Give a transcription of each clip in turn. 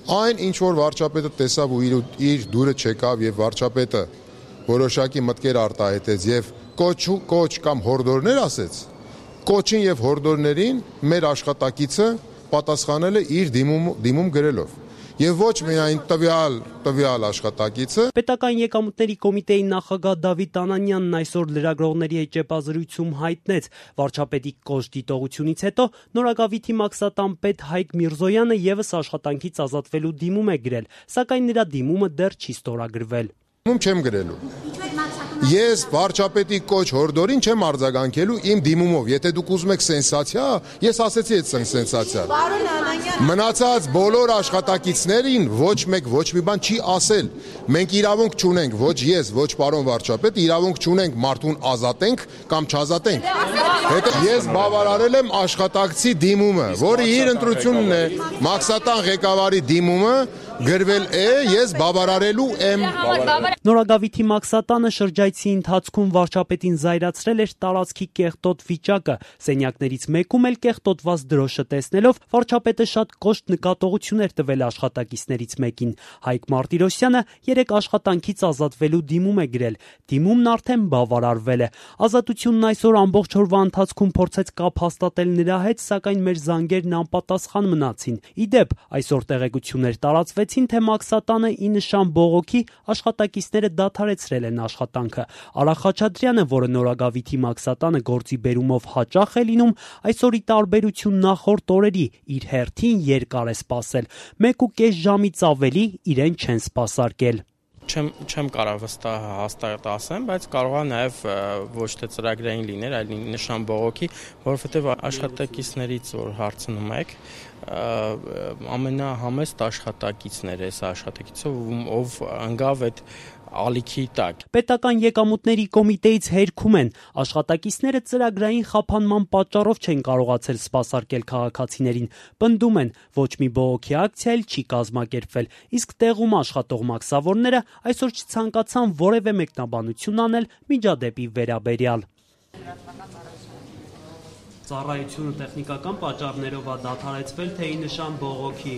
Այն ինչ որ վարչապետը տեսավ ու իր դուրը չեկավ եւ վարչապետը որոշակի մտքեր արտահայտեց եւ կոչ կամ հորդորներ ասեց, կոչին եւ հորդորներին մեր աշխատակիցը պատասխանել է իր դիմում գրելով։ Եվ ոչ միայն տվյալ աշխատակիցը։ Պետական եկամուտների կոմիտեի նախագահ Դավիթ Անանյանն այսօր լրագրողների հետ ճեպազրույցում հայտնեց, վարչապետի կոշտ դիտողությունից հետո Նորագավիթի մաքսատան պետ Հայկ Միրզոյանը ևս աշխատանքից ազատվելու դիմում է գրել, սակայն նրա դիմումը դեռ չի ստորագրվել։ Չեմ գրելու։ Ես վարչապետի կոչ հորդորին չեմ արձագանքելու իմ դիմումով։ Եթե դուք ուզում եք սենսացիա, ես ասեցի այդ սենսացիա։ Մնացած բոլոր աշխատակիցներին ոչ մեկ ոչ մի բան չի ասել։ Մենք իրավունք չունենք, ոչ ես, ոչ պարոն վարչապետ, իրավունք չունենք մարդուն ազատենք կամ չազատենք։ Հետո ես բավարարել եմ աշխատակցի դիմումը, որը իր ընտրությունն է, մաքսատան ղեկավարի դիմումը գրվել է, ես բավարարելու եմ։ Նորագավիթի մաքսատանը շրջայցի ընթացքում վարչապետին զայրացրել էր տարածքի կեղտոտ վիճակը, սենյակներից մեկում էլ կեղտոտված դրոշը տեսնելով վարչապետը շատ կոշտ նկատողություն էր տվել աշխատակիցներից մեկին։ Հայկ Մարտիրոսյանը երեք աշխատանքից ազատվելու դիմում է գրել, դիմումն արդեն բավարարվել է։ Ազատությունն այսօր ամբողջ օրվա ընթացքում փորձեց կապ հաստատել նրա հետ, սակայն մեր զանգերն անպատասխան մնացին։ Իդեպ, այսօր տեղեկություններ տարածվեցին, թե մաքսատանը ի նշան բողոքի աշխատակիցները դադարեցրել են աշխատանքը։ Արա Խաչատրյանը, որը Նորագավիթի մաքսատանը գործի բերումով հաճախ է լինում, այսօր ի տարբերություն նախորդ օրերի իր հերթին երկար է սպասել։ 1.5 ժամից ավելի իրեն չեն սպասարկել։ Չեմ կարող հաստատ ասեմ, բայց կարող է նաև ոչ թե ծրագրային լինել, այլ նշան բողոքի, որովհետև աշխատակիցներից որ հարցնում եք, ամենահամեստ աշխատակիցներ է սա աշխատակիցը, ով ընկավ այդ ալիքի տակ։ Պետական եկամուտների կոմիտեից հերքում են, աշխատակիցները ծրագրային խափանման պատճառով չեն կարողացել սպասարկել քաղաքացիներին, պնդում են, ոչ մի բողոքի ակցիա էլ չի կազմակերպվել, իսկ տեղում աշխատող մաքսավորները այսօր չցանկացան որևէ մեկնաբանություն անել միջադեպի վերաբերյալ։ Ծառայությունը տեխնիկական պատճառներով է դադարեցվել, թե ի նշան բողոքի։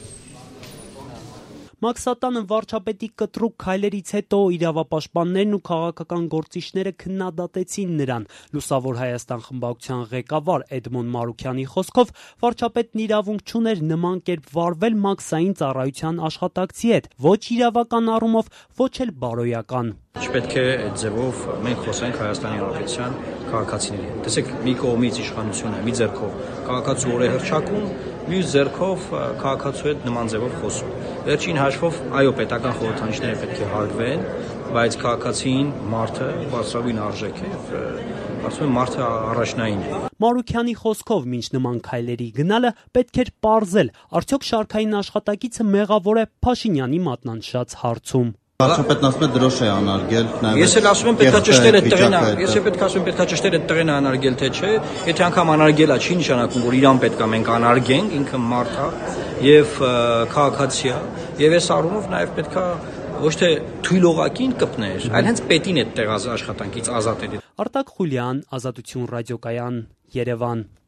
Մաքսատանը վարչապետի կտրուկ քայլերից հետո իրավապաշտպաններն ու քաղաքական գործիչները քննադատեցին նրան։ Լուսավոր Հայաստան խմբակցության ղեկավար Էդմոն Մարուքյանի խոսքով վարչապետն իրավունք չուներ նման կերպ վարվել մաքսային ծառայության աշխատակցի հետ, ոչ իրավական առումով, ոչ էլ բարոյական։ Չպետք է այդ ձևով մենք խոսենք Հայաստանի Հանրապետության քաղաքացիների հետ։ Տեսեք, մի կողմից իշխանությունը, մի ձեռքով քաղաքացու օրը հռչակում, մյուս ձեռքով քաղաքացու հետ նման ձևով խոսում։ Վերջին հաշվով, այո, պետական խորհրդանիշները պետք է հարգվեն, բայց քաղաքացին մարդը բարձրագույն արժեք է, ասում եմ մարդը առաջնային է։ Մարուքյանի խոսքով մինչ նման քայլերի գնալը պետք էր պարզել, արդյոք շարքային աշխատակիցը մեղավոր է Փաշինյանի մատնանշած հարցում։ Վարչապետն ասում է դրոշ է անարգել, Ես էլ ասում եմ պետքա ճշտել այդ տղեն, ես էլ պետք ասում եմ պետքա ճշտել այդ տղեն անարգել թե չէ, եթե անգամ անարգելա չի նշանակում, որ իրան պետքա մենք անարգենք, ինքը մարդ է եւ քաղաքացի է, եւ այս առումով նաեւ պետքա ոչ թե թույլողակին կպներ, այլ հենց պետին այդ տեղ աշխատանքից ազատել։ Արտակ Խուլյան, Ազատություն ռադիոկայան, Երևան։